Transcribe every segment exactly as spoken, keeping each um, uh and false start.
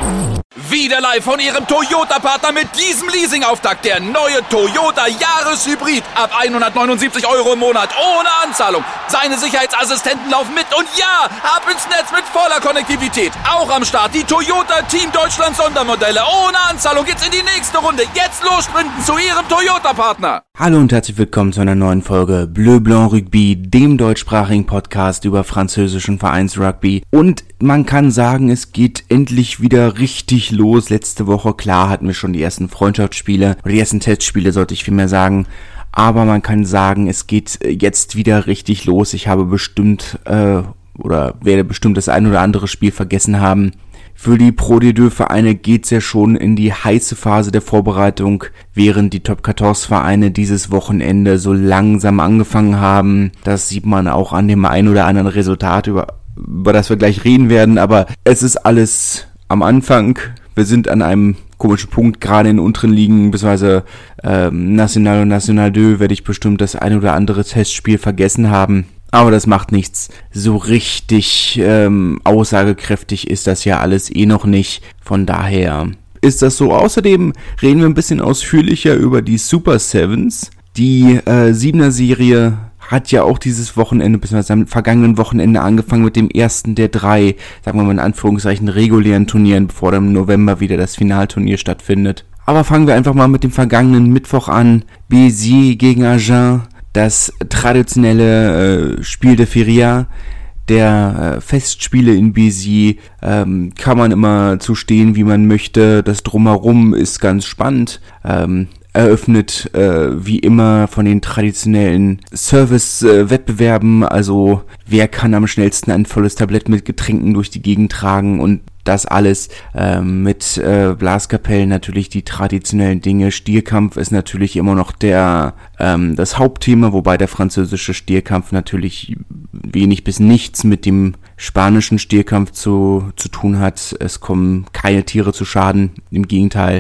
Wieder live von Ihrem Toyota-Partner mit diesem Leasing-Auftakt. Der neue Toyota Jahreshybrid. Ab hundertneunundsiebzig Euro im Monat. Ohne Anzahlung. Seine Sicherheitsassistenten laufen mit. Und ja, ab ins Netz mit voller Konnektivität. Auch am Start die Toyota Team Deutschland Sondermodelle. Ohne Anzahlung geht's in die nächste Runde. Jetzt los sprinten zu Ihrem Toyota-Partner. Hallo und herzlich willkommen zu einer neuen Folge Bleu Blanc Rugby, dem deutschsprachigen Podcast über französischen Vereinsrugby. Und man kann sagen, es geht endlich wieder richtig los. Letzte Woche, klar, hatten wir schon die ersten Freundschaftsspiele, oder die ersten Testspiele, sollte ich vielmehr sagen. Aber man kann sagen, es geht jetzt wieder richtig los. Ich habe bestimmt, äh, oder werde bestimmt das ein oder andere Spiel vergessen haben. Für die Pro D zwei Vereine geht's ja schon in die heiße Phase der Vorbereitung, während die Top vierzehn Vereine dieses Wochenende so langsam angefangen haben. Das sieht man auch an dem ein oder anderen Resultat, über, über das wir gleich reden werden, aber es ist alles am Anfang. Wir sind an einem komischen Punkt, gerade in den unteren Ligen, beziehungsweise ähm, National und National zwei, werde ich bestimmt das ein oder andere Testspiel vergessen haben. Aber das macht nichts. So richtig ähm, aussagekräftig ist das ja alles eh noch nicht. Von daher ist das so. Außerdem reden wir ein bisschen ausführlicher über die Super Sevens. Die äh, Siebener-Serie hat ja auch dieses Wochenende, beziehungsweise am vergangenen Wochenende angefangen mit dem ersten der drei, sagen wir mal in Anführungszeichen, regulären Turnieren, bevor dann im November wieder das Finalturnier stattfindet. Aber fangen wir einfach mal mit dem vergangenen Mittwoch an. Béziers gegen Agen. Das traditionelle äh, Spiel de Feria der äh, Festspiele in Béziers, ähm, kann man immer zu stehen, wie man möchte. Das Drumherum ist ganz spannend. Ähm, eröffnet äh, wie immer von den traditionellen Service-Wettbewerben, äh, also wer kann am schnellsten ein volles Tablett mit Getränken durch die Gegend tragen und das alles äh, mit äh, Blaskapellen, natürlich die traditionellen Dinge. Stierkampf ist natürlich immer noch der ähm, das Hauptthema, wobei der französische Stierkampf natürlich wenig bis nichts mit dem spanischen Stierkampf zu zu tun hat. Es kommen keine Tiere zu Schaden, im Gegenteil,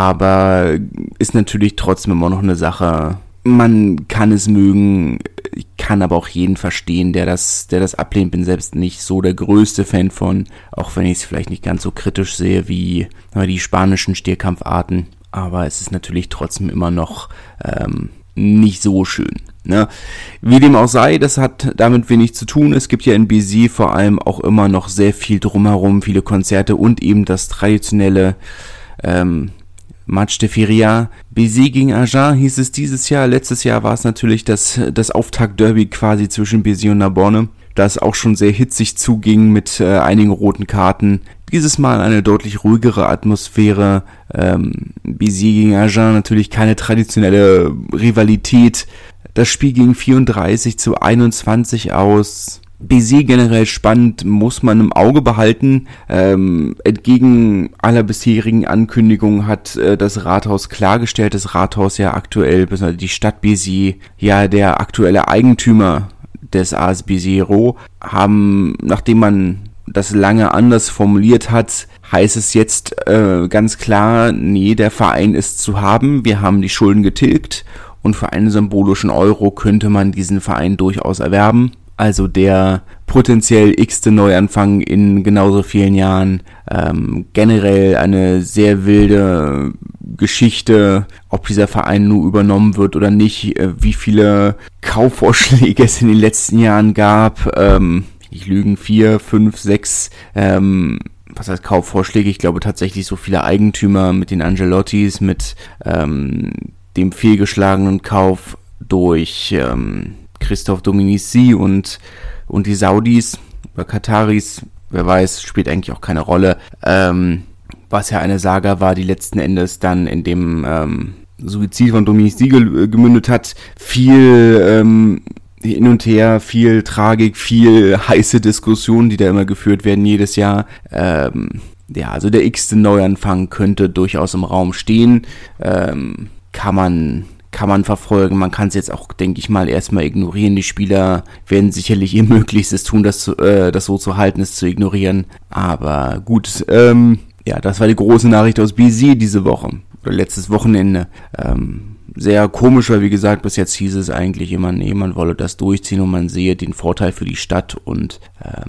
aber ist natürlich trotzdem immer noch eine Sache. Man kann es mögen, ich kann aber auch jeden verstehen, der das, der das ablehnt. Bin selbst nicht so der größte Fan von, auch wenn ich es vielleicht nicht ganz so kritisch sehe wie die spanischen Stierkampfarten. Aber es ist natürlich trotzdem immer noch ähm, nicht so schön. Ne? Wie dem auch sei, das hat damit wenig zu tun. Es gibt ja in Béziers vor allem auch immer noch sehr viel drumherum, viele Konzerte und eben das traditionelle ähm, Match de Feria. Béziers gegen Agen hieß es dieses Jahr. Letztes Jahr war es natürlich das, das Auftakt-Derby quasi zwischen Béziers und Narbonne, das auch schon sehr hitzig zuging mit äh, einigen roten Karten. Dieses Mal eine deutlich ruhigere Atmosphäre. Ähm, Béziers gegen Agen natürlich keine traditionelle Rivalität. Das Spiel ging vierunddreißig zu einundzwanzig aus. Béziers generell spannend, muss man im Auge behalten. Ähm, entgegen aller bisherigen Ankündigungen hat äh, das Rathaus klargestellt, das Rathaus ja aktuell, besonders die Stadt Béziers, ja der aktuelle Eigentümer des A S Béziers, haben, nachdem man das lange anders formuliert hat, heißt es jetzt äh, ganz klar, nee, der Verein ist zu haben, wir haben die Schulden getilgt und für einen symbolischen Euro könnte man diesen Verein durchaus erwerben. Also der potenziell x-te Neuanfang in genauso vielen Jahren. Ähm, generell eine sehr wilde Geschichte, ob dieser Verein nur übernommen wird oder nicht, äh, wie viele Kaufvorschläge es in den letzten Jahren gab. Ähm, ich lügen, vier, fünf, sechs, ähm, was heißt Kaufvorschläge? Ich glaube tatsächlich so viele Eigentümer mit den Angelottis, mit ähm, dem fehlgeschlagenen Kauf durch ähm, Christophe Dominici und und die Saudis oder Kataris, wer weiß, spielt eigentlich auch keine Rolle, ähm, was ja eine Saga war, die letzten Endes dann in dem ähm, Suizid von Dominici ge- gemündet hat. Viel ähm, hin und her, viel Tragik, viel heiße Diskussionen, die da immer geführt werden jedes Jahr. Ähm, ja, also der x-te Neuanfang könnte durchaus im Raum stehen, ähm, kann man kann man verfolgen. Man kann es jetzt auch, denke ich mal, erstmal ignorieren. Die Spieler werden sicherlich ihr Möglichstes tun, das, äh, das so zu halten, es zu ignorieren. Aber gut, ähm, ja, das war die große Nachricht aus Béziers diese Woche. Oder letztes Wochenende. Ähm, sehr komisch, weil wie gesagt, bis jetzt hieß es eigentlich immer, nee, man wolle das durchziehen und man sehe den Vorteil für die Stadt und ähm,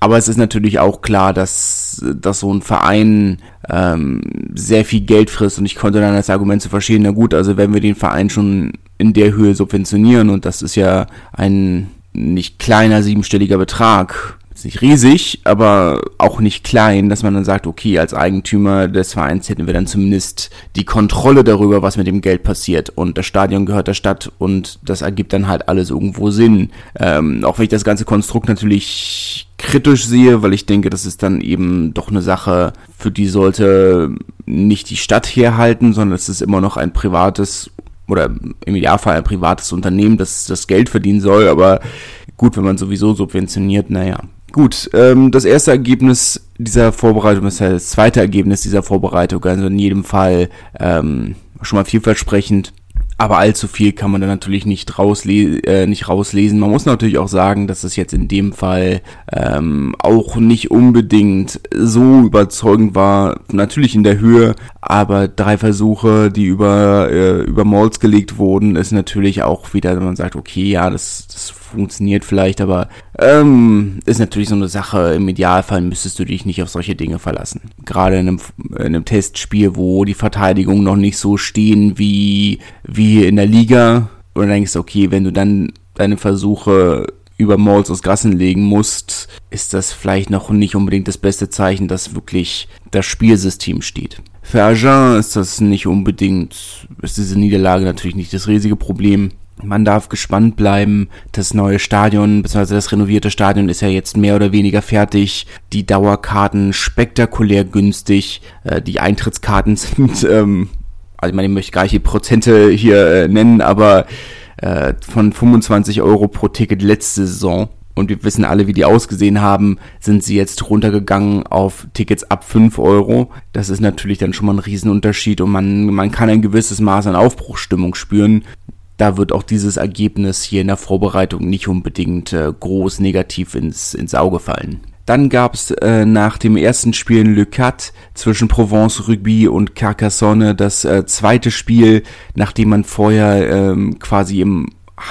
Aber es ist natürlich auch klar, dass, dass so ein Verein ähm, sehr viel Geld frisst und ich konnte dann das Argument zu verstehen, na gut, also wenn wir den Verein schon in der Höhe subventionieren und das ist ja ein nicht kleiner siebenstelliger Betrag, ist nicht riesig, aber auch nicht klein, dass man dann sagt, okay, als Eigentümer des Vereins hätten wir dann zumindest die Kontrolle darüber, was mit dem Geld passiert und das Stadion gehört der Stadt und das ergibt dann halt alles irgendwo Sinn. Ähm, auch wenn ich das ganze Konstrukt natürlich kritisch sehe, weil ich denke, das ist dann eben doch eine Sache, für die sollte nicht die Stadt herhalten, sondern es ist immer noch ein privates oder im Idealfall ein privates Unternehmen, das das Geld verdienen soll, aber gut, wenn man sowieso subventioniert, naja. Gut, ähm, das erste Ergebnis dieser Vorbereitung, das heißt das zweite Ergebnis dieser Vorbereitung, also in jedem Fall ähm, schon mal vielversprechend, aber allzu viel kann man da natürlich nicht, rausle- äh, nicht rauslesen. Man muss natürlich auch sagen, dass es jetzt in dem Fall ähm, auch nicht unbedingt so überzeugend war, natürlich in der Höhe, aber drei Versuche, die über äh, über Malls gelegt wurden, ist natürlich auch wieder, wenn man sagt, okay, ja, das, das funktioniert vielleicht, aber ähm, ist natürlich so eine Sache, im Idealfall müsstest du dich nicht auf solche Dinge verlassen. Gerade in einem, in einem Testspiel, wo die Verteidigungen noch nicht so stehen wie, wie in der Liga, und dann denkst du, okay, wenn du dann deine Versuche über Malls aus Gassen legen musst, ist das vielleicht noch nicht unbedingt das beste Zeichen, dass wirklich das Spielsystem steht. Für Agen ist das nicht unbedingt, ist diese Niederlage natürlich nicht das riesige Problem. Man darf gespannt bleiben. Das neue Stadion, beziehungsweise das renovierte Stadion ist ja jetzt mehr oder weniger fertig. Die Dauerkarten spektakulär günstig. Äh, die Eintrittskarten sind, ähm, also ich meine, ich möchte gar nicht die Prozente hier äh, nennen, aber äh, von fünfundzwanzig Euro pro Ticket letzte Saison. Und wir wissen alle, wie die ausgesehen haben, sind sie jetzt runtergegangen auf Tickets ab fünf Euro. Das ist natürlich dann schon mal ein Riesenunterschied und man, man kann ein gewisses Maß an Aufbruchsstimmung spüren. Da wird auch dieses Ergebnis hier in der Vorbereitung nicht unbedingt äh, groß negativ ins, ins Auge fallen. Dann gab es äh, nach dem ersten Spiel in Le Cat zwischen Provence Rugby und Carcassonne das äh, zweite Spiel, nachdem man vorher ähm, quasi im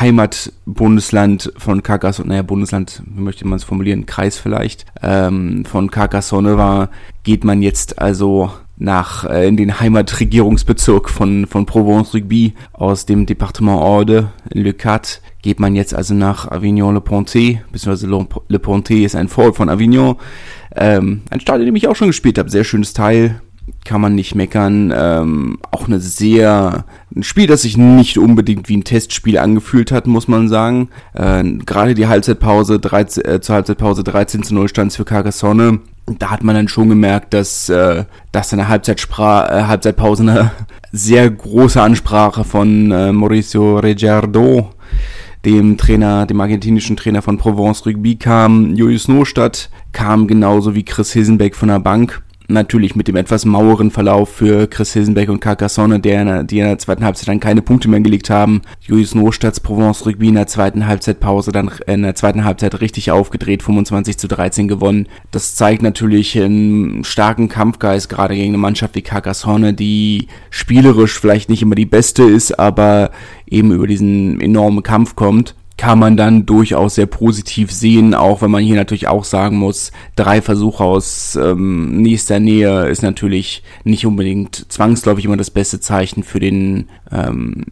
Heimatbundesland von Carcassonne, naja, Bundesland, wie möchte man es formulieren, Kreis vielleicht, ähm, von Carcassonne war, geht man jetzt also nach äh, in den Heimatregierungsbezirk von von Provence Rugby aus dem Departement Aude, Le Cat, geht man jetzt also nach Avignon-le-Pontet, beziehungsweise Le Pontet ist ein Vorort von Avignon, ähm, ein Stadion, in dem ich auch schon gespielt habe, sehr schönes Teil, kann man nicht meckern, ähm, auch eine sehr, ein Spiel, das sich nicht unbedingt wie ein Testspiel angefühlt hat, muss man sagen, äh, gerade die Halbzeitpause, dreizehn, äh, zur Halbzeitpause dreizehn zu null stand für Carcassonne. Da hat man dann schon gemerkt, dass, äh, dass in der Halbzeitspra- äh, Halbzeitpause eine sehr große Ansprache von äh, Mauricio Regiardo, dem Trainer, dem argentinischen Trainer von Provence Rugby, kam. Julius Nostadt kam genauso wie Chris Hilsenbeck von der Bank. Natürlich mit dem etwas maueren Verlauf für Chris Hilsenbeck und Carcassonne, der in der, die in der zweiten Halbzeit dann keine Punkte mehr gelegt haben. Julius Nostadts Provence Rugby in der zweiten Halbzeitpause, dann in der zweiten Halbzeit richtig aufgedreht, fünfundzwanzig zu dreizehn gewonnen. Das zeigt natürlich einen starken Kampfgeist, gerade gegen eine Mannschaft wie Carcassonne, die spielerisch vielleicht nicht immer die beste ist, aber eben über diesen enormen Kampf kommt. Kann man dann durchaus sehr positiv sehen, auch wenn man hier natürlich auch sagen muss, drei Versuche aus ähm, nächster Nähe ist natürlich nicht unbedingt zwangsläufig immer das beste Zeichen für den ähm,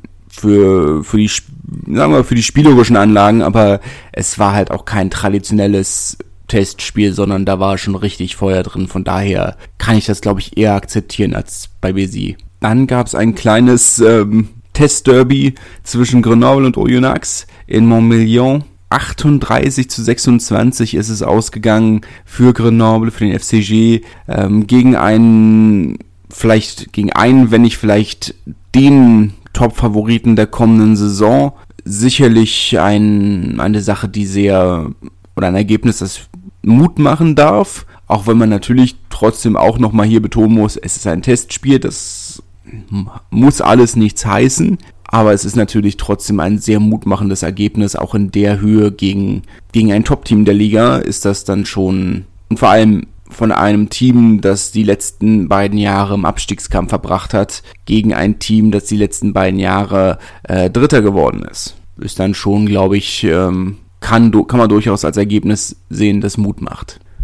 für für die sagen wir für die spielerischen Anlagen, aber es war halt auch kein traditionelles Testspiel, sondern da war schon richtig Feuer drin, von daher kann ich das, glaube ich, eher akzeptieren als bei B S I. Dann gab es ein kleines ähm, Testderby zwischen Grenoble und Oyonnax in Montmillon. achtunddreißig zu sechsundzwanzig ist es ausgegangen für Grenoble, für den F C G, ähm, gegen einen, vielleicht gegen einen, wenn nicht vielleicht den Top-Favoriten der kommenden Saison. Sicherlich ein, eine Sache, die sehr, oder ein Ergebnis, das Mut machen darf, auch wenn man natürlich trotzdem auch nochmal hier betonen muss, es ist ein Testspiel, das muss alles nichts heißen, aber es ist natürlich trotzdem ein sehr mutmachendes Ergebnis, auch in der Höhe gegen, gegen ein Top-Team der Liga ist das dann schon, und vor allem von einem Team, das die letzten beiden Jahre im Abstiegskampf verbracht hat, gegen ein Team, das die letzten beiden Jahre äh, Dritter geworden ist. Ist dann schon, glaube ich, ähm, kann, kann man durchaus als Ergebnis sehen, das Mut macht.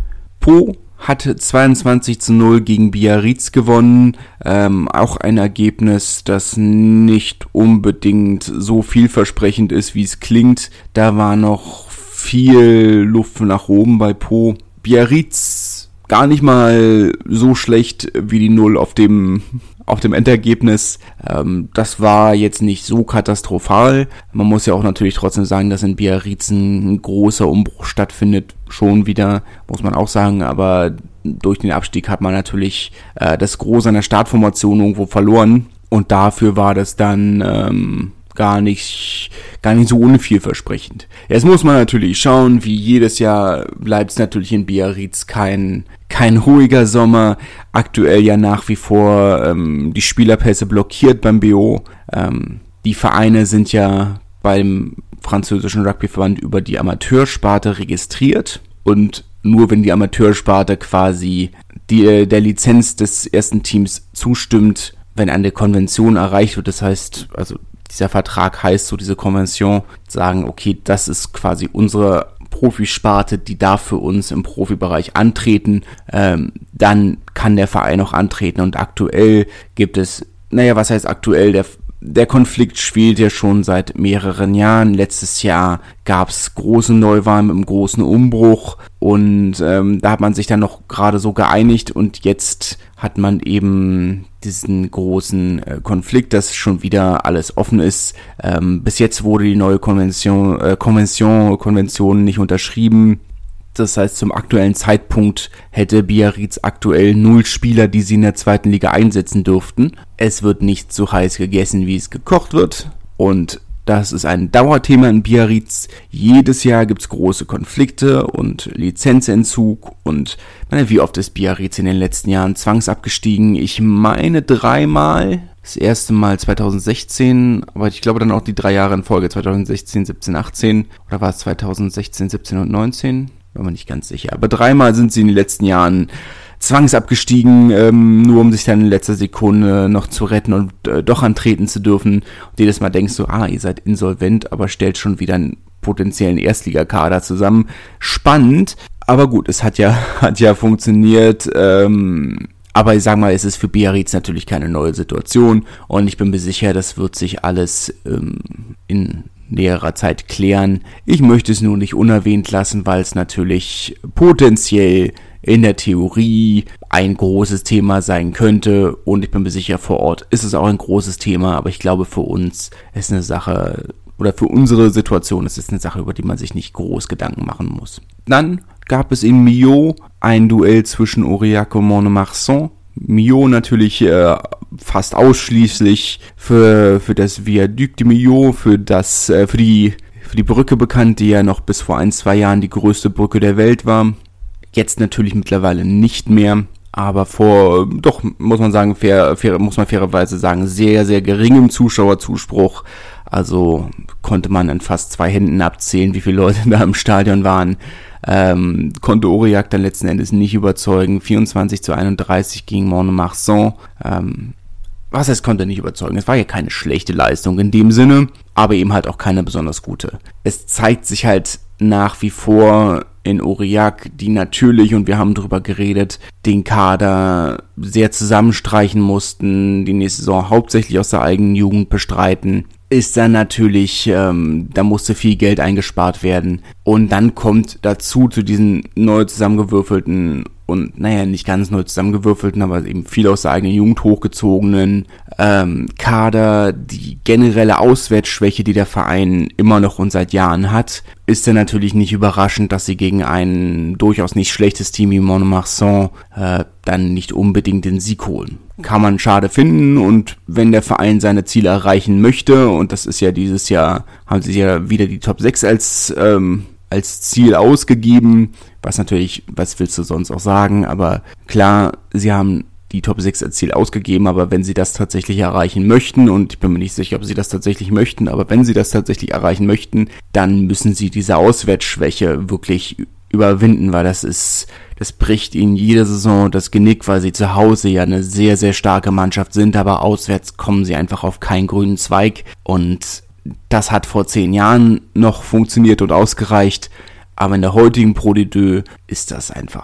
Po hat zweiundzwanzig zu null gegen Biarritz gewonnen, ähm, auch ein Ergebnis, das nicht unbedingt so vielversprechend ist, wie es klingt. Da war noch viel Luft nach oben bei Po. Biarritz gar nicht mal so schlecht wie die Null auf dem auf dem Endergebnis. Ähm, das war jetzt nicht so katastrophal. Man muss ja auch natürlich trotzdem sagen, dass in Biarritz ein großer Umbruch stattfindet. Schon wieder, muss man auch sagen, aber durch den Abstieg hat man natürlich äh, das Gros seiner Startformation irgendwo verloren. Und dafür war das dann ähm, gar nicht, gar nicht so unvielversprechend. Jetzt muss man natürlich schauen, wie jedes Jahr bleibt es natürlich in Biarritz kein, kein ruhiger Sommer. Aktuell ja nach wie vor ähm, die Spielerpässe blockiert beim B O. Ähm, die Vereine sind ja beim französischen Rugbyverband über die Amateursparte registriert und nur wenn die Amateursparte quasi die, der Lizenz des ersten Teams zustimmt, wenn eine Konvention erreicht wird, das heißt, also dieser Vertrag heißt so, diese Konvention, sagen, okay, das ist quasi unsere Profisparte, die darf für uns im Profibereich antreten, ähm, dann kann der Verein auch antreten und aktuell gibt es, naja, was heißt aktuell, der Der Konflikt spielt ja schon seit mehreren Jahren. Letztes Jahr gab es große Neuwahlen mit einem großen Umbruch und ähm, da hat man sich dann noch gerade so geeinigt und jetzt hat man eben diesen großen äh, Konflikt, dass schon wieder alles offen ist. Ähm, bis jetzt wurde die neue Konvention, äh, Konvention, Konvention nicht unterschrieben. Das heißt, zum aktuellen Zeitpunkt hätte Biarritz aktuell null Spieler, die sie in der zweiten Liga einsetzen dürften. Es wird nicht so heiß gegessen, wie es gekocht wird. Und das ist ein Dauerthema in Biarritz. Jedes Jahr gibt's große Konflikte und Lizenzentzug. Und meine, wie oft ist Biarritz in den letzten Jahren zwangsabgestiegen? Ich meine dreimal. Das erste Mal zweitausendsechzehn, aber ich glaube dann auch die drei Jahre in Folge, zweitausendsechzehn, siebzehn, achtzehn. Oder war es zweitausendsechzehn, siebzehn und neunzehn? Bin mir nicht ganz sicher. Aber dreimal sind sie in den letzten Jahren zwangsabgestiegen, ähm, nur um sich dann in letzter Sekunde noch zu retten und äh, doch antreten zu dürfen. Und jedes Mal denkst du, ah, ihr seid insolvent, aber stellt schon wieder einen potenziellen Erstligakader zusammen. Spannend, aber gut, es hat ja, hat ja funktioniert. Ähm, aber ich sag mal, es ist für Biarritz natürlich keine neue Situation und ich bin mir sicher, das wird sich alles ähm, in näherer Zeit klären. Ich möchte es nur nicht unerwähnt lassen, weil es natürlich potenziell in der Theorie ein großes Thema sein könnte und ich bin mir sicher, vor Ort ist es auch ein großes Thema, aber ich glaube, für uns ist eine Sache, oder für unsere Situation ist es eine Sache, über die man sich nicht groß Gedanken machen muss. Dann gab es in Millau ein Duell zwischen Aurillac und Mont-de-Marsan. Millau natürlich äh, fast ausschließlich für für das Viaduc de Millau, für das äh, für die für die Brücke bekannt, die ja noch bis vor ein, zwei Jahren die größte Brücke der Welt war. Jetzt natürlich mittlerweile nicht mehr, aber vor doch muss man sagen, fair, fair muss man fairerweise sagen, sehr sehr geringem Zuschauerzuspruch. Also konnte man an fast zwei Händen abzählen, wie viele Leute da im Stadion waren. Ähm, konnte Aurillac dann letzten Endes nicht überzeugen. vierundzwanzig zu einunddreißig gegen Mont-de-Marsan. Ähm, was heißt, konnte nicht überzeugen? Es war ja keine schlechte Leistung in dem Sinne, aber eben halt auch keine besonders gute. Es zeigt sich halt nach wie vor in Aurillac, die natürlich, und wir haben drüber geredet, den Kader sehr zusammenstreichen mussten, die nächste Saison hauptsächlich aus der eigenen Jugend bestreiten, ist dann natürlich, ähm, da musste viel Geld eingespart werden. Und dann kommt dazu zu diesen neu zusammengewürfelten und, naja, nicht ganz neu zusammengewürfelten, aber eben viel aus der eigenen Jugend hochgezogenen ähm, Kader. Die generelle Auswärtsschwäche, die der Verein immer noch und seit Jahren hat, ist dann natürlich nicht überraschend, dass sie gegen ein durchaus nicht schlechtes Team wie Mont-de-Marsan äh, dann nicht unbedingt den Sieg holen. Kann man schade finden, und wenn der Verein seine Ziele erreichen möchte, und das ist ja dieses Jahr, haben sie ja wieder die Top sechs als ähm, als Ziel ausgegeben, was natürlich, was willst du sonst auch sagen, aber klar, sie haben die Top sechs als Ziel ausgegeben, aber wenn sie das tatsächlich erreichen möchten, und ich bin mir nicht sicher, ob sie das tatsächlich möchten, aber wenn sie das tatsächlich erreichen möchten, dann müssen sie diese Auswärtsschwäche wirklich überwinden, weil das ist, das bricht ihnen jede Saison das Genick, weil sie zu Hause ja eine sehr, sehr starke Mannschaft sind, aber auswärts kommen sie einfach auf keinen grünen Zweig, und das hat vor zehn Jahren noch funktioniert und ausgereicht, aber in der heutigen Pro D deux ist das einfach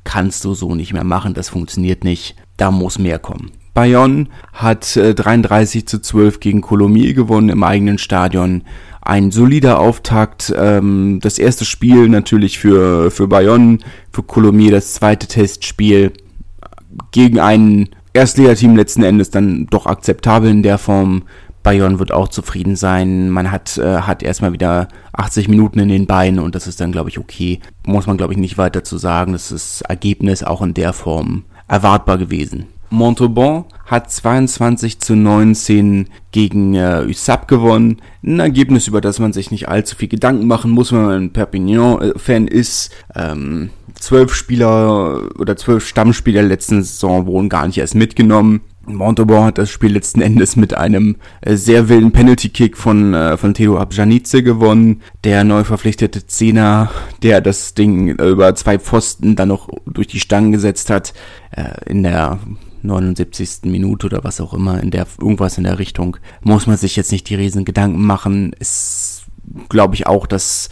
kannst du so nicht mehr machen, das funktioniert nicht, da muss mehr kommen. Bayonne hat äh, dreiunddreißig zu zwölf gegen Colomiers gewonnen im eigenen Stadion. Ein solider Auftakt, ähm, das erste Spiel natürlich für, für Bayonne, für Colomiers das zweite Testspiel gegen ein Erstligateam letzten Endes dann doch akzeptabel in der Form. Bayonne wird auch zufrieden sein, man hat, äh, hat erstmal wieder achtzig Minuten in den Beinen und das ist dann, glaube ich, okay. Muss man, glaube ich, nicht weiter zu sagen, das ist das Ergebnis auch in der Form erwartbar gewesen. Montauban hat zweiundzwanzig zu neunzehn gegen äh, U S A P gewonnen. Ein Ergebnis, über das man sich nicht allzu viel Gedanken machen muss, wenn man ein Perpignan-Fan ist. Ähm, zwölf Spieler oder zwölf Stammspieler der letzten Saison wurden gar nicht erst mitgenommen. Montauban hat das Spiel letzten Endes mit einem äh, sehr wilden Penalty-Kick von äh, von Theo Abjanice gewonnen. Der neu verpflichtete Zehner, der das Ding äh, über zwei Pfosten dann noch durch die Stangen gesetzt hat, äh, in der neunundsiebzigsten Minute oder was auch immer, in der irgendwas in der Richtung, muss man sich jetzt nicht die riesen Gedanken machen. Es glaube ich auch, dass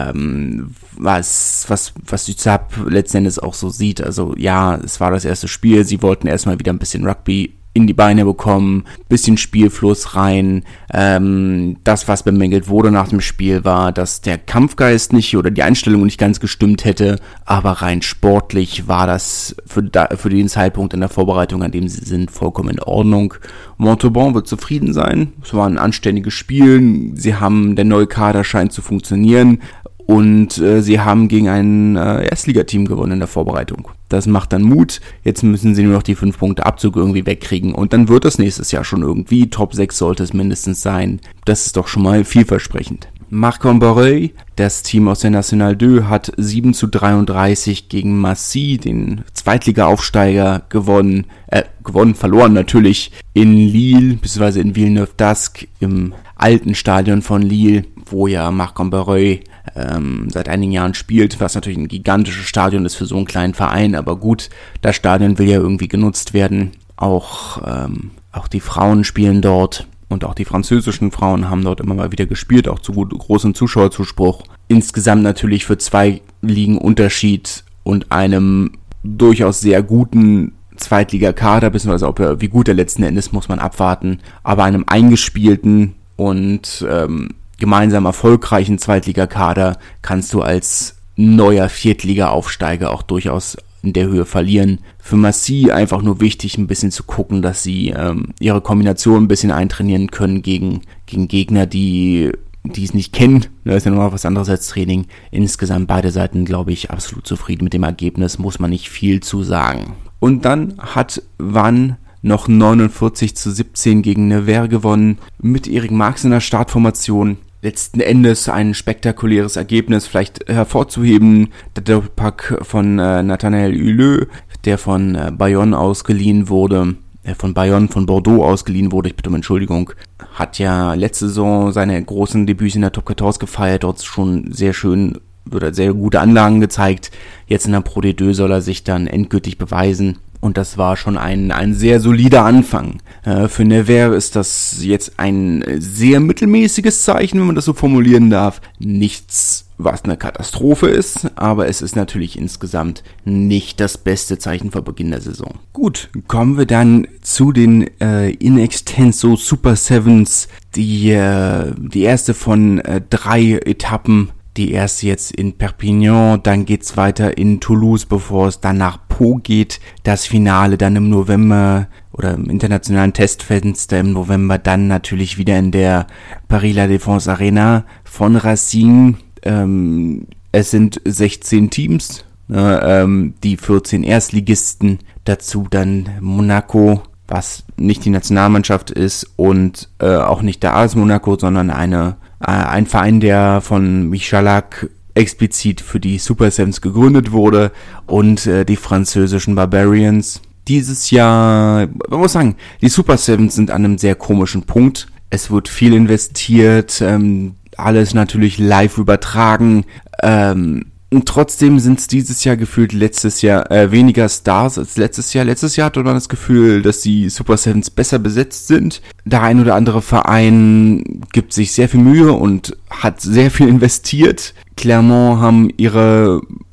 ähm, was was was U S A P letzten Endes auch so sieht. Also ja, es war das erste Spiel, sie wollten erstmal wieder ein bisschen Rugby in die Beine bekommen, bisschen Spielfluss rein. Ähm, das, was bemängelt wurde nach dem Spiel, war, dass der Kampfgeist nicht oder die Einstellung nicht ganz gestimmt hätte, aber rein sportlich war das für, da, für den Zeitpunkt in der Vorbereitung, an dem sie sind, vollkommen in Ordnung. Montauban wird zufrieden sein. Es war ein anständiges Spiel. Sie haben, der neue Kader scheint zu funktionieren. Und äh, sie haben gegen ein äh, Erstligateam gewonnen in der Vorbereitung. Das macht dann Mut. Jetzt müssen sie nur noch die fünf Punkte Abzug irgendwie wegkriegen. Und dann wird das nächstes Jahr schon irgendwie. Top sechs sollte es mindestens sein. Das ist doch schon mal vielversprechend. Marc-en-Barreuil, das Team aus der National zwei, hat sieben zu dreiunddreißig gegen Massy, den Zweitliga-Aufsteiger, gewonnen. Äh, gewonnen, verloren natürlich in Lille, beziehungsweise in Villeneuve-d'Ascq, im alten Stadion von Lille, wo ja Marc-en-Barreuil ähm, seit einigen Jahren spielt, was natürlich ein gigantisches Stadion ist für so einen kleinen Verein, aber gut, das Stadion will ja irgendwie genutzt werden. Auch, ähm, auch die Frauen spielen dort und auch die französischen Frauen haben dort immer mal wieder gespielt, auch zu gut, großem Zuschauerzuspruch. Insgesamt natürlich für zwei Ligen Unterschied und einem durchaus sehr guten Zweitligakader, beziehungsweise ob er, wie gut er letzten Endes, muss man abwarten, aber einem eingespielten und ähm, gemeinsam erfolgreichen Zweitligakader kannst du als neuer Viertliga-Aufsteiger auch durchaus in der Höhe verlieren. Für Massy einfach nur wichtig, ein bisschen zu gucken, dass sie ähm, ihre Kombination ein bisschen eintrainieren können gegen, gegen Gegner, die die es nicht kennen. Das ist ja nochmal was anderes als Training. Insgesamt beide Seiten, glaube ich, absolut zufrieden mit dem Ergebnis, muss man nicht viel zu sagen. Und dann hat Vannes noch neunundvierzig zu siebzehn gegen Nevers gewonnen, mit Erik Marx in der Startformation. Letzten Endes ein spektakuläres Ergebnis, vielleicht hervorzuheben, der Doppelpack von äh, Nathanael Huleux, der von äh, Bayonne ausgeliehen wurde, äh, von Bayonne, von Bordeaux ausgeliehen wurde, ich bitte um Entschuldigung, hat ja letzte Saison seine großen Debüts in der Top vierzehn gefeiert, dort schon sehr schön oder sehr gute Anlagen gezeigt. Jetzt in der Pro D zwei soll er sich dann endgültig beweisen. Und das war schon ein, ein sehr solider Anfang. Äh, für Nevers ist das jetzt ein sehr mittelmäßiges Zeichen, wenn man das so formulieren darf. Nichts, was eine Katastrophe ist, aber es ist natürlich insgesamt nicht das beste Zeichen vor Beginn der Saison. Gut, kommen wir dann zu den äh, In Extenso Super Sevens, die, äh, die erste von äh, drei Etappen. Die erste jetzt in Perpignan, dann geht's weiter in Toulouse, bevor es dann nach Pau geht. Das Finale dann im November oder im internationalen Testfenster im November, dann natürlich wieder in der Paris La Défense Arena von Racing. Ähm, es sind sechzehn Teams, äh, ähm, die vierzehn Erstligisten, dazu dann Monaco, was nicht die Nationalmannschaft ist und äh, auch nicht der A S Monaco, sondern eine ein Verein, der von Michalak explizit für die Super Sevens gegründet wurde, und äh, die französischen Barbarians. Dieses Jahr, man muss sagen, die Super Sevens sind an einem sehr komischen Punkt. Es wird viel investiert, ähm, alles natürlich live übertragen, ähm, und trotzdem sind es dieses Jahr gefühlt letztes Jahr äh, weniger Stars als letztes Jahr. Letztes Jahr hatte man das Gefühl, dass die Super Sevens besser besetzt sind. Der ein oder andere Verein gibt sich sehr viel Mühe und hat sehr viel investiert. Clermont haben ihre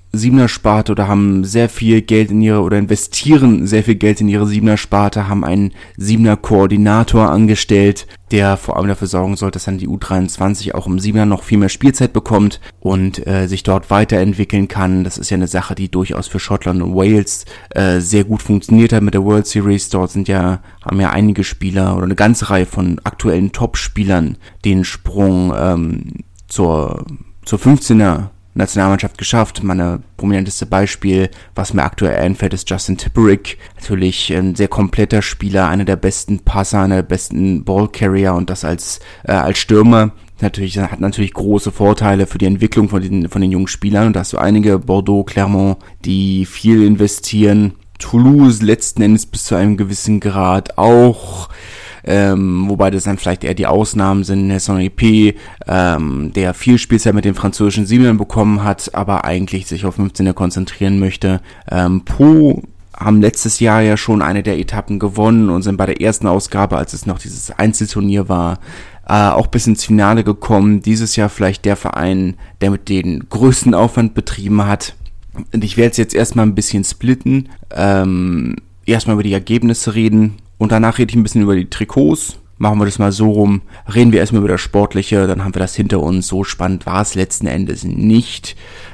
Siebener-Sparte oder haben sehr viel Geld in ihre, oder investieren sehr viel Geld in ihre Siebener-Sparte, haben einen Siebener-Koordinator angestellt, der vor allem dafür sorgen soll, dass dann die U dreiundzwanzig auch im Siebener noch viel mehr Spielzeit bekommt und äh, sich dort weiterentwickeln kann. Das ist ja eine Sache, die durchaus für Schottland und Wales äh, sehr gut funktioniert hat mit der World Series. Dort sind ja, haben ja einige Spieler oder eine ganze Reihe von aktuellen Top-Spielern den Sprung ähm, zur, zur fünfzehner Nationalmannschaft geschafft. Mein prominenteste Beispiel, was mir aktuell einfällt, ist Justin Tipuric. Natürlich ein sehr kompletter Spieler, einer der besten Passer, einer der besten Ballcarrier und das als äh, als Stürmer. Natürlich hat natürlich große Vorteile für die Entwicklung von den von den jungen Spielern und da hast du einige, Bordeaux, Clermont, die viel investieren. Toulouse letzten Endes bis zu einem gewissen Grad auch. Ähm, wobei das dann vielleicht eher die Ausnahmen sind, Nesson E P, ähm, der viel Spielzeit mit den französischen Siebenern bekommen hat, aber eigentlich sich auf fünfzehner konzentrieren möchte. Ähm, Pau haben letztes Jahr ja schon eine der Etappen gewonnen und sind bei der ersten Ausgabe, als es noch dieses Einzelturnier war, äh, auch bis ins Finale gekommen. Dieses Jahr vielleicht der Verein, der mit den größten Aufwand betrieben hat. Und ich werde jetzt erstmal ein bisschen splitten, ähm, erstmal über die Ergebnisse reden. Und danach rede ich ein bisschen über die Trikots. Machen wir das mal so rum. Reden wir erstmal über das Sportliche, dann haben wir das hinter uns. So spannend war es letzten Endes nicht.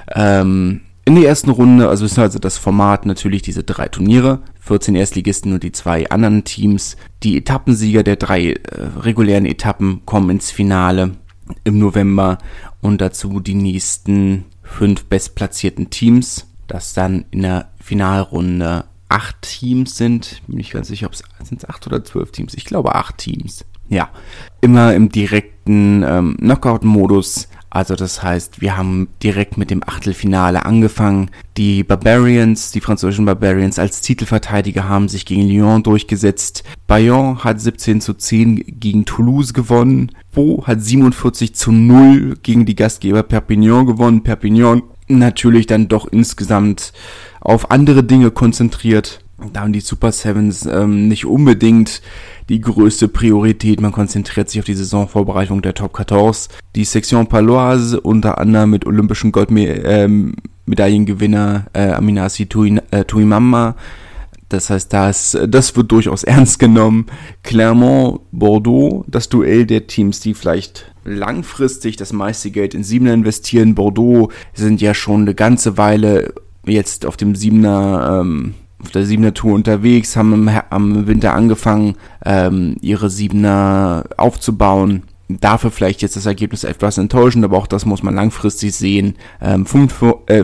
Ähm, in der ersten Runde, also ist also das Format natürlich diese drei Turniere. vierzehn Erstligisten und die zwei anderen Teams. Die Etappensieger der drei äh, regulären Etappen kommen ins Finale im November. Und dazu die nächsten fünf bestplatzierten Teams. Das dann in der Finalrunde acht Teams sind, bin ich ganz sicher, ob es sind es acht oder zwölf Teams. Ich glaube acht Teams. Ja, immer im direkten ähm, Knockout-Modus. Also das heißt, wir haben direkt mit dem Achtelfinale angefangen. Die Barbarians, die französischen Barbarians als Titelverteidiger haben sich gegen Lyon durchgesetzt. Bayonne hat siebzehn zu zehn gegen Toulouse gewonnen. Pau hat siebenundvierzig zu null gegen die Gastgeber Perpignan gewonnen. Perpignan natürlich dann doch insgesamt auf andere Dinge konzentriert. Da haben die Super Sevens ähm, nicht unbedingt die größte Priorität. Man konzentriert sich auf die Saisonvorbereitung der Top vierzehn. Die Section Paloise, unter anderem mit olympischen Goldmedaillengewinner äh, Aminasi Tuimama. Das heißt, das, das wird durchaus ernst genommen. Clermont, Bordeaux, das Duell der Teams, die vielleicht langfristig das meiste Geld in Siebener investieren. Bordeaux sind ja schon eine ganze Weile jetzt auf dem Siebener, ähm, auf der Siebener Tour unterwegs, haben im, am Winter angefangen, ähm, ihre Siebener aufzubauen. Dafür vielleicht jetzt das Ergebnis etwas enttäuschend, aber auch das muss man langfristig sehen. Ähm, fünf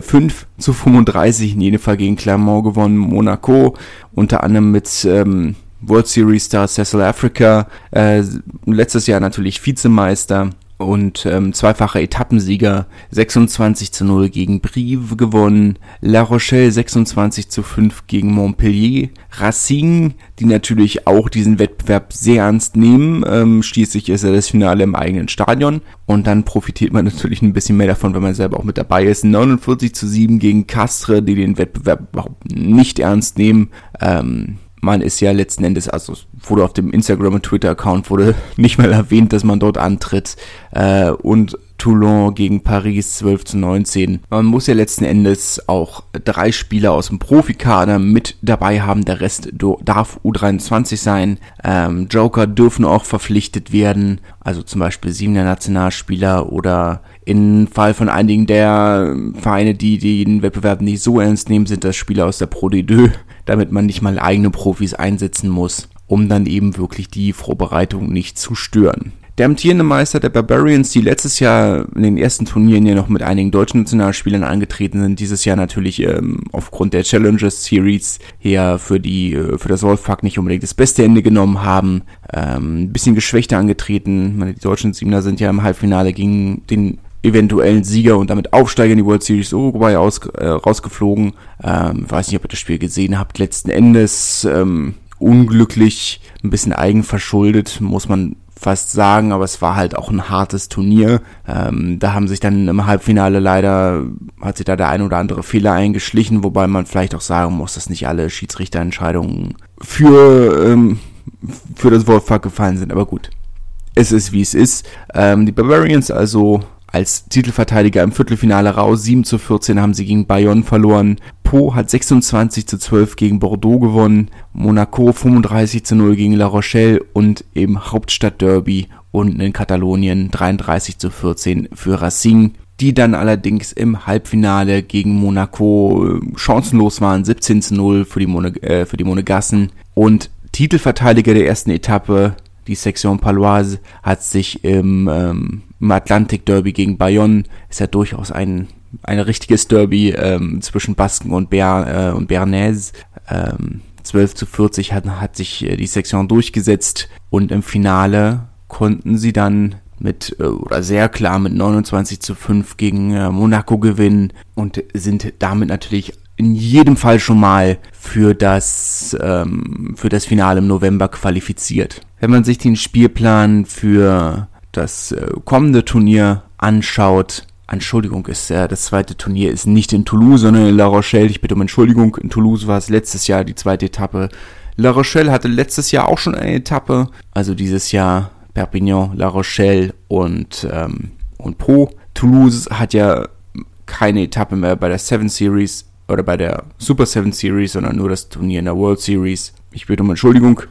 zu fünfunddreißig in jedem Fall gegen Clermont gewonnen, Monaco, unter anderem mit ähm, World Series Star Cecil Africa, äh, letztes Jahr natürlich Vizemeister und ähm, zweifacher Etappensieger, sechsundzwanzig zu null gegen Brive gewonnen, La Rochelle sechsundzwanzig zu fünf gegen Montpellier, Racing, die natürlich auch diesen Wettbewerb sehr ernst nehmen, ähm, schließlich ist ja das Finale im eigenen Stadion und dann profitiert man natürlich ein bisschen mehr davon, wenn man selber auch mit dabei ist, neunundvierzig zu sieben gegen Castres, die den Wettbewerb überhaupt nicht ernst nehmen, ähm, man ist ja letzten Endes, also wurde auf dem Instagram- und Twitter-Account wurde nicht mal erwähnt, dass man dort antritt. Äh, und Toulon gegen Paris zwölf zu neunzehn. Man muss ja letzten Endes auch drei Spieler aus dem Profikader mit dabei haben. Der Rest darf U dreiundzwanzig sein. Ähm, Joker dürfen auch verpflichtet werden. Also zum Beispiel Siebener Nationalspieler oder im Fall von einigen der Vereine, die den Wettbewerb nicht so ernst nehmen, sind das Spieler aus der Pro D zwei, damit man nicht mal eigene Profis einsetzen muss, um dann eben wirklich die Vorbereitung nicht zu stören. Der amtierende Meister der Barbarians, die letztes Jahr in den ersten Turnieren ja noch mit einigen deutschen Nationalspielern angetreten sind, dieses Jahr natürlich ähm, aufgrund der Challengers Series her für die äh, für das Wolfpack nicht unbedingt das beste Ende genommen haben, ähm, ein bisschen geschwächter angetreten. Meine, die deutschen Siebener sind ja im Halbfinale gegen den eventuellen Sieger und damit Aufsteiger in die World Series Uruguay aus, äh, rausgeflogen. Ähm, weiß nicht, ob ihr das Spiel gesehen habt. Letzten Endes ähm, unglücklich, ein bisschen eigenverschuldet, muss man fast sagen, aber es war halt auch ein hartes Turnier. Ähm, da haben sich dann im Halbfinale leider, hat sich da der ein oder andere Fehler eingeschlichen, wobei man vielleicht auch sagen muss, dass nicht alle Schiedsrichterentscheidungen für, ähm, für das Wolfpack gefallen sind, aber gut. Es ist, wie es ist. Ähm, die Barbarians also als Titelverteidiger im Viertelfinale raus. sieben zu vierzehn haben sie gegen Bayonne verloren. Pau hat sechsundzwanzig zu zwölf gegen Bordeaux gewonnen. Monaco fünfunddreißig zu null gegen La Rochelle und im Hauptstadtderby unten in Katalonien dreiunddreißig zu vierzehn für Racing, die dann allerdings im Halbfinale gegen Monaco chancenlos waren. siebzehn zu null für die, Mone- äh, für die Monegassen. Und Titelverteidiger der ersten Etappe, die Section Paloise, hat sich im, ähm, im Atlantik-Derby gegen Bayonne, ist ja durchaus ein, ein richtiges Derby ähm, zwischen Basken und, Ber, äh, und Bernays, ähm, zwölf zu vierzig hat, hat sich äh, die Section durchgesetzt und im Finale konnten sie dann mit, äh, oder sehr klar mit neunundzwanzig zu fünf gegen äh, Monaco gewinnen und sind damit natürlich in jedem Fall schon mal für das, ähm, für das Finale im November qualifiziert. Wenn man sich den Spielplan für das äh, kommende Turnier anschaut, Entschuldigung, ist äh, das zweite Turnier ist nicht in Toulouse, sondern in La Rochelle. Ich bitte um Entschuldigung, in Toulouse war es letztes Jahr die zweite Etappe. La Rochelle hatte letztes Jahr auch schon eine Etappe, also dieses Jahr Perpignan, La Rochelle und, ähm, und Pau. Toulouse hat ja keine Etappe mehr bei der Seven Series oder bei der Super Seven Series, sondern nur das Turnier in der World Series. Ich bitte um Entschuldigung.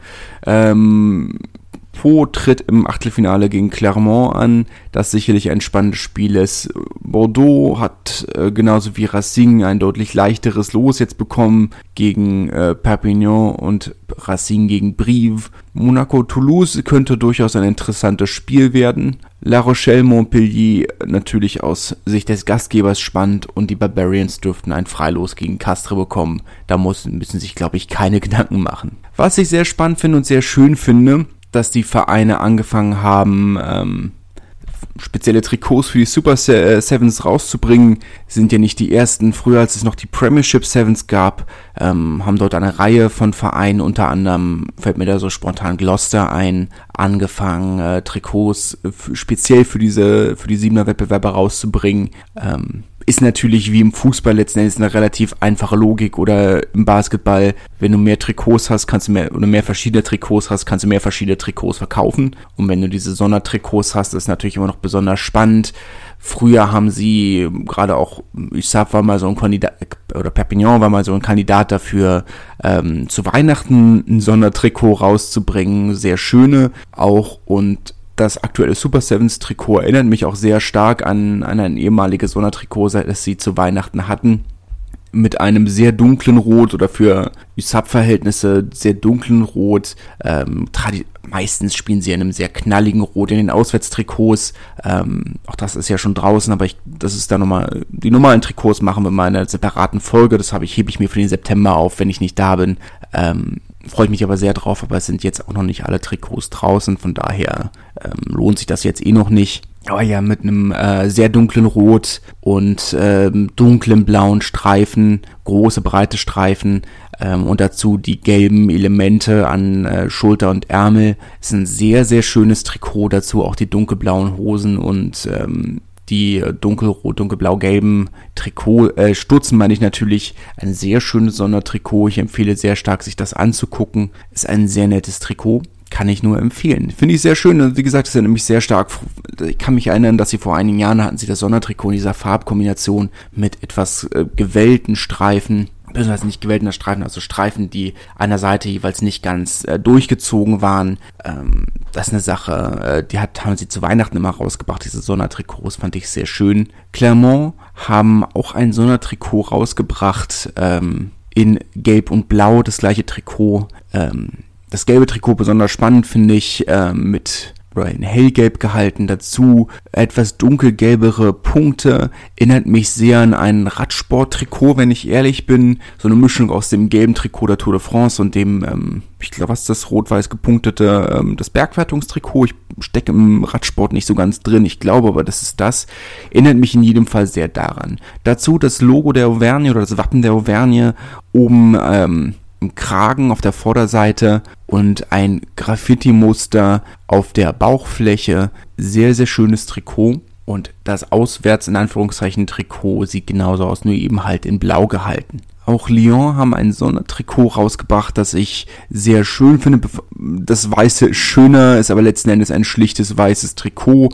Ähm, Pau tritt im Achtelfinale gegen Clermont an, das sicherlich ein spannendes Spiel ist. Bordeaux hat äh, genauso wie Racing ein deutlich leichteres Los jetzt bekommen gegen äh, Perpignan und Racing gegen Brive. Monaco-Toulouse könnte durchaus ein interessantes Spiel werden. La Rochelle-Montpellier natürlich aus Sicht des Gastgebers spannend und die Barbarians dürften ein Freilos gegen Castres bekommen. Da muss, müssen sich, glaube ich, keine Gedanken machen. Was ich sehr spannend finde und sehr schön finde, dass die Vereine angefangen haben, ähm, spezielle Trikots für die Super Sevens rauszubringen, sind ja nicht die ersten. Früher, als es noch die Premiership Sevens gab, ähm, haben dort eine Reihe von Vereinen, unter anderem fällt mir da so spontan Gloucester ein, angefangen, äh, Trikots f- speziell für diese, für die Siebener Wettbewerbe rauszubringen. Ähm, ist natürlich wie im Fußball letzten Endes eine relativ einfache Logik oder im Basketball, wenn du mehr Trikots hast, kannst du mehr, oder mehr verschiedene Trikots hast, kannst du mehr verschiedene Trikots verkaufen. Und wenn du diese Sondertrikots hast, ist natürlich immer noch besonders spannend. Früher haben sie, gerade auch, ich sag, war mal so ein Kandidat, oder Perpignan war mal so ein Kandidat dafür, ähm, zu Weihnachten ein Sondertrikot rauszubringen. Sehr schöne auch, und das aktuelle Super Sevens Trikot erinnert mich auch sehr stark an, an ein ehemaliges Sondertrikot, das sie zu Weihnachten hatten. Mit einem sehr dunklen Rot oder für U S A P-Verhältnisse sehr dunklen Rot. Ähm, tradi- meistens spielen sie in einem sehr knalligen Rot in den Auswärtstrikots. Ähm, auch das ist ja schon draußen, aber ich, das ist da nochmal, die normalen Trikots machen wir mal in einer separaten Folge. Das habe ich, hebe ich mir für den September auf, wenn ich nicht da bin. Ähm, Freue ich mich aber sehr drauf, aber es sind jetzt auch noch nicht alle Trikots draußen, von daher ähm, lohnt sich das jetzt eh noch nicht. Aber ja, mit einem äh, sehr dunklen Rot und ähm, dunklen blauen Streifen, große breite Streifen ähm, und dazu die gelben Elemente an äh, Schulter und Ärmel. Ist ein sehr, sehr schönes Trikot, dazu auch die dunkelblauen Hosen und ähm, die dunkelrot, dunkelblau-gelben Trikot, äh, Stutzen meine ich natürlich, ein sehr schönes Sondertrikot. Ich empfehle sehr stark, sich das anzugucken. Ist ein sehr nettes Trikot. Kann ich nur empfehlen. Finde ich sehr schön. Wie gesagt, ist ja nämlich sehr stark. Ich kann mich erinnern, dass sie vor einigen Jahren hatten sie das Sondertrikot in dieser Farbkombination mit etwas äh, gewellten Streifen. Beziehungsweise nicht gewellter Streifen, also Streifen, die an der Seite jeweils nicht ganz äh, durchgezogen waren. Ähm, das ist eine Sache, äh, die hat, haben sie zu Weihnachten immer rausgebracht, diese Sondertrikots, fand ich sehr schön. Clermont haben auch ein Sondertrikot rausgebracht, ähm, in Gelb und Blau, das gleiche Trikot. Ähm, das gelbe Trikot besonders spannend, finde ich, ähm, mit oder in hellgelb gehalten, dazu etwas dunkelgelbere Punkte, erinnert mich sehr an ein Radsport-Trikot, wenn ich ehrlich bin, so eine Mischung aus dem gelben Trikot der Tour de France und dem, ähm, ich glaube, was ist das rot-weiß gepunktete, ähm, das Bergwertungstrikot, ich stecke im Radsport nicht so ganz drin, ich glaube aber, das ist das, erinnert mich in jedem Fall sehr daran. Dazu das Logo der Auvergne oder das Wappen der Auvergne oben, ähm, im Kragen auf der Vorderseite und ein Graffiti-Muster auf der Bauchfläche. Sehr, sehr schönes Trikot. Und das Auswärts in Anführungszeichen Trikot sieht genauso aus, nur eben halt in Blau gehalten. Auch Lyon haben ein Sondertrikot rausgebracht, das ich sehr schön finde. Das Weiße ist schöner, ist aber letzten Endes ein schlichtes weißes Trikot.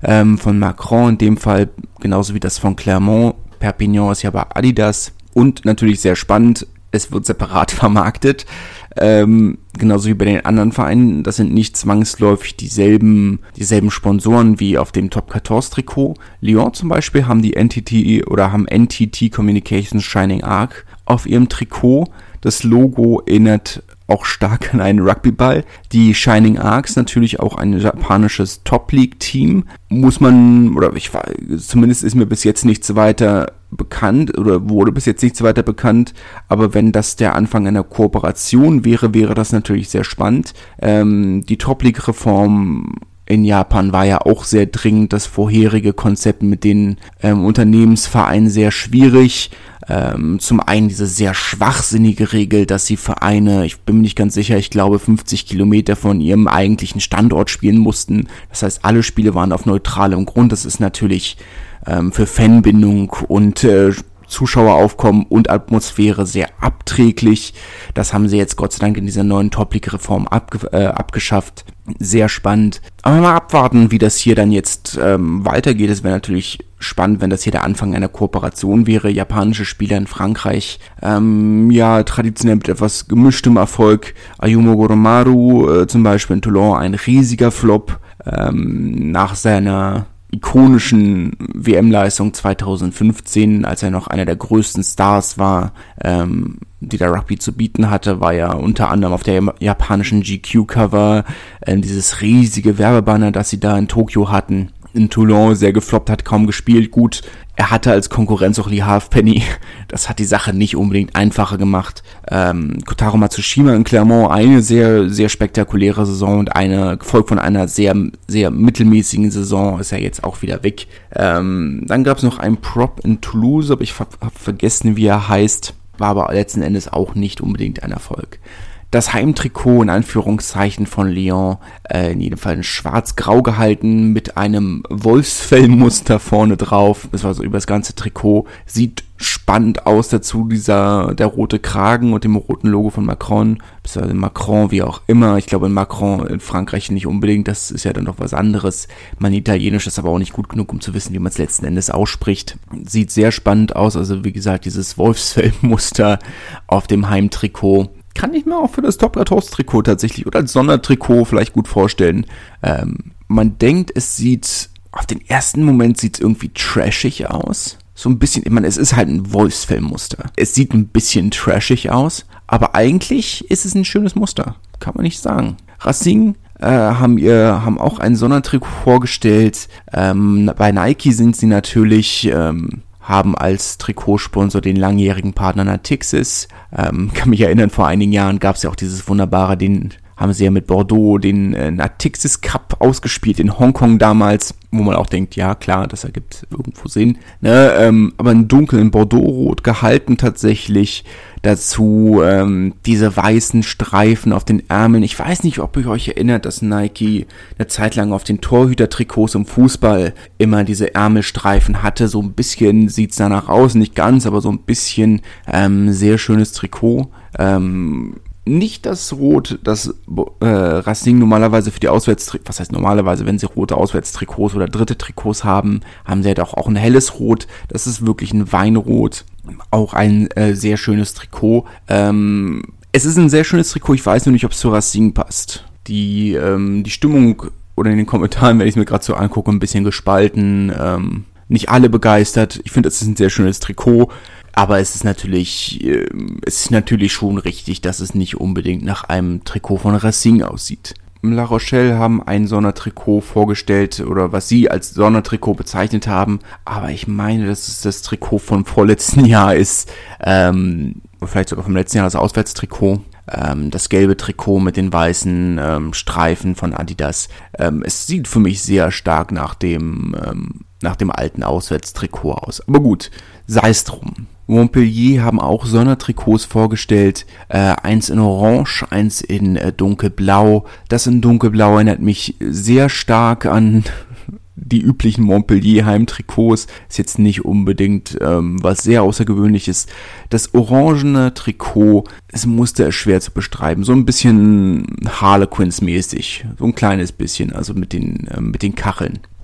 ähm, von Macron in dem Fall, genauso wie das von Clermont. Perpignan ist ja bei Adidas und natürlich sehr spannend, es wird separat vermarktet, ähm, genauso wie bei den anderen Vereinen. Das sind nicht zwangsläufig dieselben, dieselben Sponsoren wie auf dem Top vierzehn Trikot. Lyon zum Beispiel haben die N T T oder haben N T T Communications Shining Arc auf ihrem Trikot. Das Logo erinnert auch stark an einen Rugbyball. Die Shining Arcs natürlich auch ein japanisches Top-League-Team. Muss man, oder ich war, zumindest ist mir bis jetzt nichts weiter bekannt oder wurde bis jetzt nichts weiter bekannt, aber wenn das der Anfang einer Kooperation wäre, wäre das natürlich sehr spannend. Ähm, die Top-League-Reform in Japan war ja auch sehr dringend, das vorherige Konzept mit den ähm, Unternehmensvereinen sehr schwierig. Ähm, zum einen diese sehr schwachsinnige Regel, dass die Vereine, ich bin mir nicht ganz sicher, ich glaube fünfzig Kilometer von ihrem eigentlichen Standort spielen mussten. Das heißt, alle Spiele waren auf neutralem Grund. Das ist natürlich ähm, für Fanbindung und äh, Zuschaueraufkommen und Atmosphäre sehr abträglich. Das haben sie jetzt Gott sei Dank in dieser neuen Top-League-Reform abge- äh, abgeschafft. Sehr spannend. Aber mal abwarten, wie das hier dann jetzt ähm, weitergeht. Es wäre natürlich spannend, wenn das hier der Anfang einer Kooperation wäre. Japanische Spieler in Frankreich, ähm, ja, traditionell mit etwas gemischtem Erfolg. Ayumu Goromaru äh, zum Beispiel in Toulon, ein riesiger Flop ähm, nach seiner ikonischen W M-Leistung zweitausendfünfzehn, als er noch einer der größten Stars war, ähm, die der Rugby zu bieten hatte, war ja unter anderem auf der japanischen G Q-Cover, äh, dieses riesige Werbebanner, das sie da in Tokio hatten. In Toulon sehr gefloppt, hat kaum gespielt. Gut, er hatte als Konkurrenz auch Lee Halfpenny. Das hat die Sache nicht unbedingt einfacher gemacht. Ähm, Kotaro Matsushima in Clermont, eine sehr, sehr spektakuläre Saison und eine, gefolgt von einer sehr, sehr mittelmäßigen Saison, ist ja jetzt auch wieder weg. Ähm, dann gab es noch einen Prop in Toulouse, aber ich habe vergessen, wie er heißt. War aber letzten Endes auch nicht unbedingt ein Erfolg. Das Heimtrikot in Anführungszeichen von Lyon, äh, in jedem Fall in schwarz-grau gehalten, mit einem Wolfsfellmuster vorne drauf, das war so über das ganze Trikot, sieht spannend aus, dazu dieser, der rote Kragen und dem roten Logo von Macron, beziehungsweise Macron, wie auch immer, ich glaube in Macron in Frankreich nicht unbedingt, das ist ja dann noch was anderes, mein Italienisch ist aber auch nicht gut genug, um zu wissen, wie man es letzten Endes ausspricht, sieht sehr spannend aus, also wie gesagt, dieses Wolfsfellmuster auf dem Heimtrikot, kann ich mir auch für das Top vierzehn Trikot tatsächlich oder als Sondertrikot vielleicht gut vorstellen. Ähm, man denkt, es sieht, auf den ersten Moment sieht es irgendwie trashig aus. So ein bisschen, ich meine, es ist halt ein Wolfsfellmuster. Es sieht ein bisschen trashig aus, aber eigentlich ist es ein schönes Muster. Kann man nicht sagen. Racing äh, haben ihr, haben auch ein Sondertrikot vorgestellt. Ähm, bei Nike sind sie natürlich, ähm, haben als Trikotsponsor den langjährigen Partner Natixis. Ähm, kann mich erinnern, vor einigen Jahren gab es ja auch dieses wunderbare, den haben sie ja mit Bordeaux den äh, Natixis Cup ausgespielt in Hongkong damals, wo man auch denkt, ja klar, das ergibt irgendwo Sinn. Ne, ähm, aber in dunklen Bordeaux-Rot gehalten tatsächlich. Dazu ähm, diese weißen Streifen auf den Ärmeln. Ich weiß nicht, ob ihr euch erinnert, dass Nike eine Zeit lang auf den Torhüter-Trikots im Fußball immer diese Ärmelstreifen hatte. So ein bisschen sieht's danach aus, nicht ganz, aber so ein bisschen ähm, sehr schönes Trikot. Ähm, Nicht das Rot, das äh, Racing normalerweise für die Auswärtstrikots, was heißt normalerweise, wenn sie rote Auswärtstrikots oder dritte Trikots haben, haben sie halt auch, auch ein helles Rot. Das ist wirklich ein Weinrot. Auch ein äh, sehr schönes Trikot. Ähm, es ist ein sehr schönes Trikot, ich weiß nur nicht, ob es zu Racing passt. Die, ähm, die Stimmung oder in den Kommentaren, wenn ich es mir gerade so angucke, ein bisschen gespalten. Ähm, nicht alle begeistert. Ich finde, es ist ein sehr schönes Trikot. Aber es ist natürlich, äh, es ist natürlich schon richtig, dass es nicht unbedingt nach einem Trikot von Racing aussieht. La Rochelle haben ein Sondertrikot vorgestellt oder was sie als Sondertrikot bezeichnet haben, aber ich meine, dass es das Trikot vom vorletzten Jahr ist, ähm, vielleicht sogar vom letzten Jahr das Auswärtstrikot, ähm, das gelbe Trikot mit den weißen ähm, Streifen von Adidas. Ähm, es sieht für mich sehr stark nach dem, ähm, nach dem alten Auswärtstrikot aus, aber gut, sei es drum. Montpellier haben auch Sondertrikots vorgestellt, äh, eins in Orange, eins in äh, Dunkelblau. Das in Dunkelblau erinnert mich sehr stark an die üblichen Montpellier-Heimtrikots. Ist jetzt nicht unbedingt ähm, was sehr Außergewöhnliches. Das orangene Trikot, das Muster ist schwer zu beschreiben. So ein bisschen Harlequins-mäßig, so ein kleines bisschen, also mit den, äh, mit den Kacheln.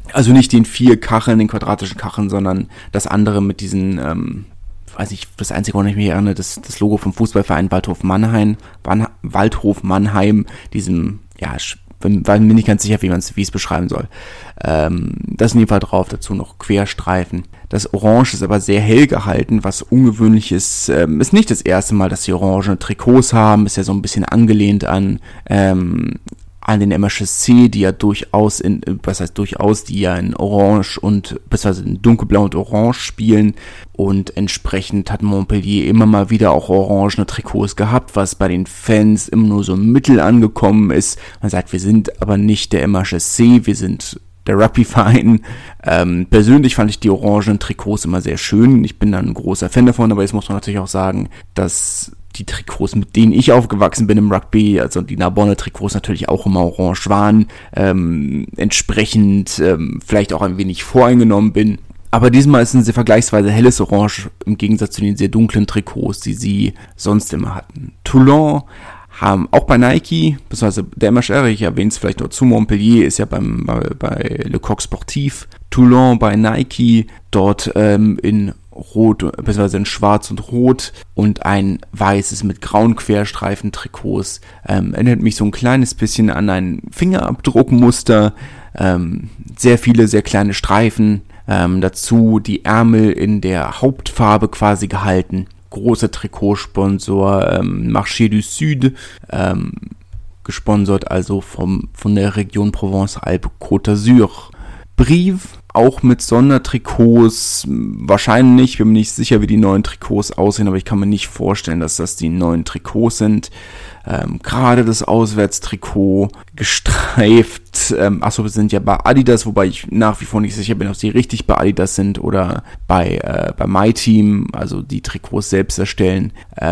Also nicht den vier Kacheln, den quadratischen Kacheln, sondern das andere mit diesen, ähm, weiß ich, das einzige, woran ich mich erinnere, das, das Logo vom Fußballverein Waldhof Mannheim, Waldhof Mannheim, diesem, ja, war mir nicht ganz sicher, wie man es, wie es beschreiben soll. Ähm, das ist in jedem Fall drauf, dazu noch Querstreifen. Das Orange ist aber sehr hell gehalten, was ungewöhnlich ist. Ähm, ist nicht das erste Mal, dass sie orange Trikots haben, ist ja so ein bisschen angelehnt an, ähm, an den M H S C, die ja durchaus in, was heißt durchaus, die ja in Orange und, beziehungsweise in Dunkelblau und Orange spielen, und entsprechend hat Montpellier immer mal wieder auch orangene Trikots gehabt, was bei den Fans immer nur so mittel angekommen ist. Man sagt, wir sind aber nicht der M H S C, wir sind der Rugby-Verein. Ähm, persönlich fand ich die orangenen Trikots immer sehr schön. Ich bin dann ein großer Fan davon, aber jetzt muss man natürlich auch sagen, dass die Trikots, mit denen ich aufgewachsen bin im Rugby, also die Narbonne-Trikots natürlich auch immer orange waren, ähm, entsprechend ähm, vielleicht auch ein wenig voreingenommen bin. Aber diesmal ist ein sehr vergleichsweise helles Orange im Gegensatz zu den sehr dunklen Trikots, die sie sonst immer hatten. Toulon haben auch bei Nike, beziehungsweise der M H R, ich erwähne es vielleicht noch zu, Montpellier ist ja beim, bei, bei Le Coq Sportif, Toulon bei Nike, dort ähm, in Rot, beziehungsweise in Schwarz und Rot und ein weißes mit grauen Querstreifen Trikots. Ähm, erinnert mich so ein kleines bisschen an ein Fingerabdruckmuster. Ähm, sehr viele, sehr kleine Streifen. Ähm, dazu die Ärmel in der Hauptfarbe quasi gehalten. Großer Trikotsponsor, ähm, Marché du Sud, ähm, gesponsert also vom, von der Region Provence-Alpes-Côte d'Azur. Brive, auch mit Sondertrikots, wahrscheinlich, bin mir nicht sicher, wie die neuen Trikots aussehen, aber ich kann mir nicht vorstellen, dass das die neuen Trikots sind. Ähm, gerade das Auswärtstrikot gestreift, ähm, achso, wir sind ja bei Adidas, wobei ich nach wie vor nicht sicher bin, ob sie richtig bei Adidas sind oder bei, äh, bei MyTeam, also die Trikots selbst erstellen.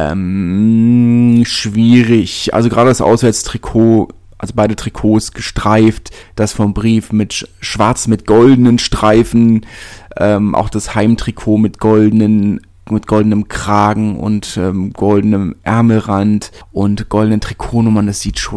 Ähm, schwierig, also gerade das Auswärtstrikot, also beide Trikots gestreift, das vom Brief mit sch- schwarz mit goldenen Streifen, ähm, auch das Heimtrikot mit goldenen, mit goldenem Kragen und ähm, goldenem Ärmelrand und goldenen Trikotnummern, das sieht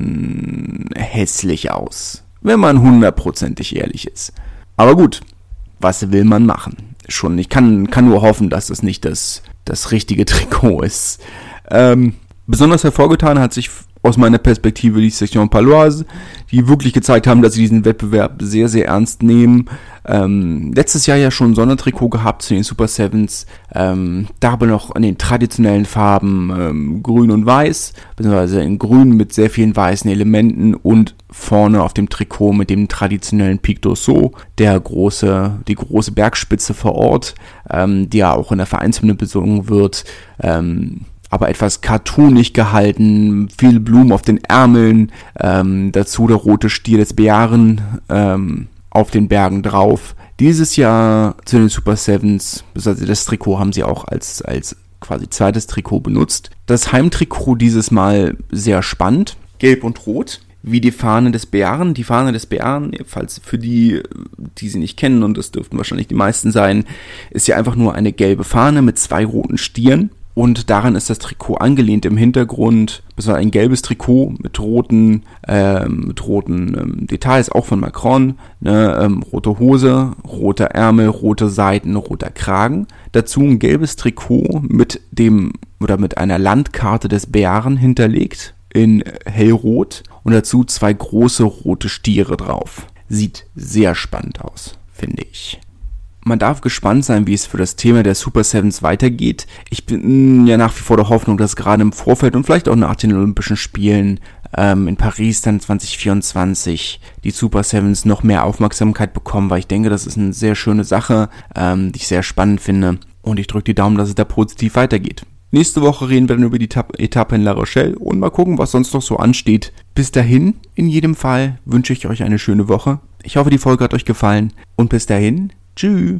schon hässlich aus, wenn man hundertprozentig ehrlich ist. Aber gut, was will man machen? Schon, ich kann, kann nur hoffen, dass das nicht das, das richtige Trikot ist. Ähm, besonders hervorgetan hat sich aus meiner Perspektive die Section Paloise, die wirklich gezeigt haben, dass sie diesen Wettbewerb sehr, sehr ernst nehmen. Ähm, letztes Jahr ja schon ein Sondertrikot gehabt zu den Super Sevens, ähm, da aber noch in den traditionellen Farben ähm, grün und weiß, beziehungsweise in grün mit sehr vielen weißen Elementen und vorne auf dem Trikot mit dem traditionellen Pic d'Ossau, der große, die große Bergspitze vor Ort, ähm, die ja auch in der Vereinshymne besungen wird, ähm, aber etwas cartoonig gehalten, viele Blumen auf den Ärmeln, ähm, dazu der rote Stier des Bären ähm, auf den Bergen drauf. Dieses Jahr zu den Super Sevens, also das Trikot haben sie auch als, als quasi zweites Trikot benutzt. Das Heimtrikot dieses Mal sehr spannend, gelb und rot, wie die Fahne des Bären. Die Fahne des Bären, falls für die, die sie nicht kennen, und das dürften wahrscheinlich die meisten sein, ist ja einfach nur eine gelbe Fahne mit zwei roten Stieren. Und daran ist das Trikot angelehnt im Hintergrund. Das war ein gelbes Trikot mit roten, ähm, mit roten ähm, Details, auch von Macron. Ne, ähm, rote Hose, roter Ärmel, rote Seiten, roter Kragen. Dazu ein gelbes Trikot mit dem oder mit einer Landkarte des Bären hinterlegt in hellrot. Und dazu zwei große rote Stiere drauf. Sieht sehr spannend aus, finde ich. Man darf gespannt sein, wie es für das Thema der Super Sevens weitergeht. Ich bin ja nach wie vor der Hoffnung, dass gerade im Vorfeld und vielleicht auch nach den Olympischen Spielen ähm, in Paris dann zwanzig vierundzwanzig die Super Sevens noch mehr Aufmerksamkeit bekommen, weil ich denke, das ist eine sehr schöne Sache, ähm, die ich sehr spannend finde. Und ich drücke die Daumen, dass es da positiv weitergeht. Nächste Woche reden wir dann über die Etappe in La Rochelle und mal gucken, was sonst noch so ansteht. Bis dahin, in jedem Fall, wünsche ich euch eine schöne Woche. Ich hoffe, die Folge hat euch gefallen und bis dahin, tschüss.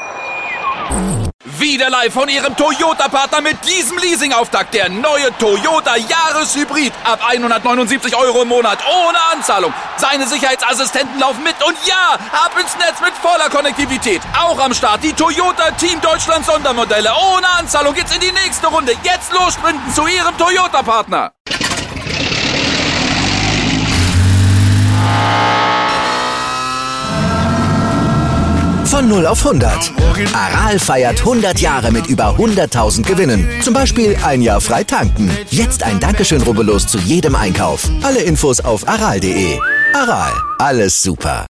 Wieder live von Ihrem Toyota-Partner mit diesem Leasing-Auftakt. Der neue Toyota Jahreshybrid. Ab hundertneunundsiebzig Euro im Monat. Ohne Anzahlung. Seine Sicherheitsassistenten laufen mit. Und ja, ab ins Netz mit voller Konnektivität. Auch am Start die Toyota Team Deutschland Sondermodelle. Ohne Anzahlung geht's in die nächste Runde. Jetzt los sprinten zu Ihrem Toyota-Partner. Von null auf hundert. Aral feiert hundert Jahre mit über hunderttausend Gewinnen. Zum Beispiel ein Jahr frei tanken. Jetzt ein Dankeschön, rubbellos zu jedem Einkauf. Alle Infos auf aral punkt de. Aral, alles super.